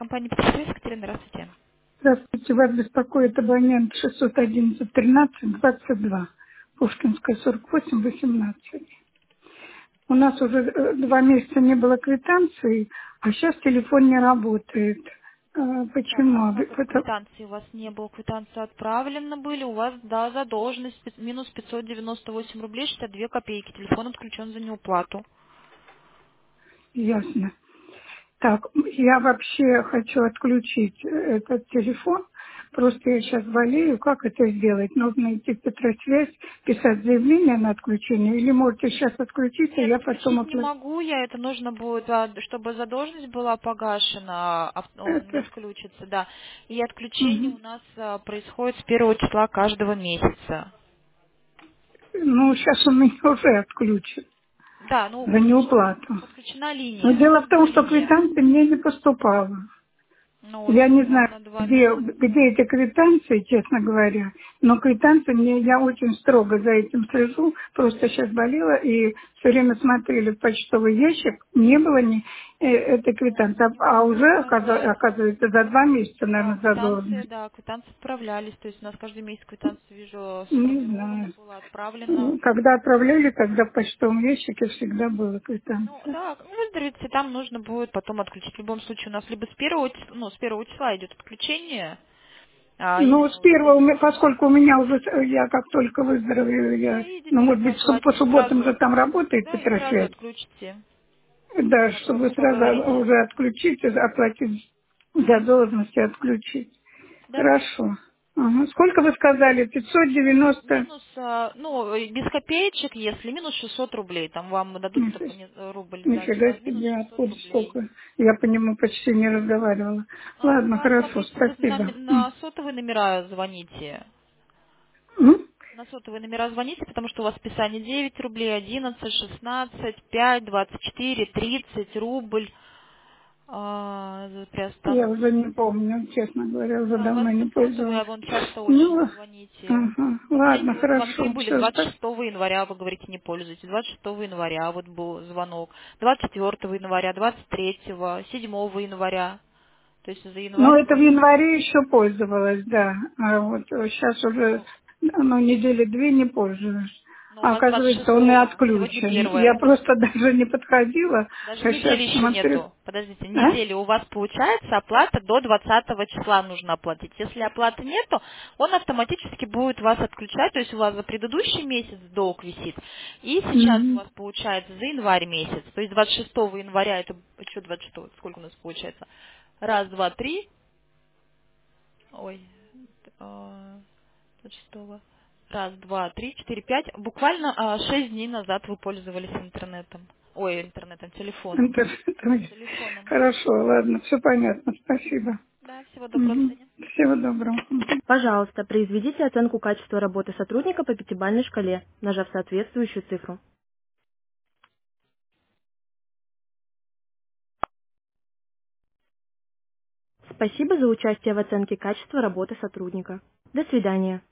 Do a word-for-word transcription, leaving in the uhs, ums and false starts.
Компания Петербург, Екатерина, здравствуйте. Здравствуйте, вас беспокоит абонент шестьсот одиннадцать тринадцать двадцать два, Пушкинская, сорок восемь восемнадцать. У нас уже э, два месяца не было квитанции, а сейчас телефон не работает. Э, Так, а Почему? А вы- как это это- квитанции? У вас не было квитанции отправлены были, у вас, да, задолженность пи- минус пятьсот девяносто восемь рублей шестьдесят две копейки. Телефон отключен за неуплату. Ясно. Так, я вообще хочу отключить э, этот телефон. Просто я сейчас болею. Как это сделать? Нужно идти в Петросвязь, писать заявление на отключение? Или можете сейчас отключить, а Нет, я потом отключить не оплачу? могу я, это нужно будет, а, чтобы задолженность была погашена, а он не Это... отключится, да. И отключение мгм. у нас а, происходит с первого числа каждого месяца. Ну, сейчас он меня уже отключит Да, ну, за подключена, неуплату. подключена Но линия, дело в том, новая что линия. квитанции мне не поступало. Ну, вот Я не она знаю, на два где, месяца. где эти квитанции, честно говоря. Но квитанции мне, я очень строго за этим слежу. Просто сейчас болела и все время смотрели в почтовый ящик. Не было ни э, этой квитанции. А а уже, оказа- Отправляли. оказывается, за два месяца, Да, наверное, квитанции, задолженность. да, квитанции отправлялись. То есть у нас каждый месяц квитанция, вижу, Не сформирована, знаю. была отправлена. Когда отправляли, тогда в почтовом ящике всегда была Ну, квитанция. да, ну, выздороветь, и там нужно будет потом отключить. В любом случае у нас либо с первого, числа- ну, с первого числа идет отключение, а Ну, с именно вот первого, у меня- эти. поскольку у меня уже, э, я как только выздоровею, Да, я, ну, идите может либо быть, суб- по оплатите субботам же сразу. там работает Да, и сразу Петросвязь. отключите. Да, По- чтобы сразу Поговорите. уже отключить, и оплатить задолженность и отключить. Да. Хорошо. Ага. Сколько вы сказали? пятьсот девяносто? Минус, а, ну, э, без копеечек, если минус шестьсот рублей, там вам дадут Ни- это по не- э, рубль за Нифига час, минус себе, шестьсот откуда рублей. столько? Я по нему почти не разговаривала. А у Ладно, вас, хорошо, смотрите, вы на, спасибо. М. на сотовые номера звоните. М? На сотовые номера звоните, потому что у вас списание девять рублей, одиннадцать, шестнадцать, пять, двадцать четыре, тридцать рубль а, за Я приостановку. уже не помню, честно говоря, уже Да, у вас давно не сотовые, пользовалась. а вон часто очень Ну, звоните. ага, Последний ладно, вот звонки хорошо, были все, двадцать спасибо. шестого января, вы говорите, не пользуетесь. двадцать шестого января вот был звонок. двадцать четвёртого января, двадцать третьего, седьмого января. То есть за Ну, январь это в тоже. январе еще пользовалась, да. А вот сейчас уже, Ну, ну, недели две не пользуюсь. ну, у А вас двадцать оказывается, он и шестого сегодня отключен. Я первое. просто даже не подходила, Даже а сейчас недели еще смотрю. нету. Подождите, А? недели у вас получается оплата до двадцатого числа нужно оплатить. Если оплаты нету, он автоматически будет вас отключать, то есть у вас за предыдущий месяц долг висит. И сейчас у Мгм. вас получается за январь месяц. То есть двадцать шестого января, это что двадцать шестого, сколько у нас получается? Раз, два, три. Ой, а, двадцать шестого. Раз, два, три, четыре, пять. Буквально а, шесть дней назад вы пользовались интернетом. Ой, интернетом, телефоном. Это- это- Телефоном. Хорошо, ладно, все понятно, спасибо. Да, всего доброго, до Мгм. свидания. Всего доброго. Мгм. Пожалуйста, произведите оценку качества работы сотрудника по пятибалльной шкале, нажав соответствующую цифру. Спасибо за участие в оценке качества работы сотрудника. До свидания.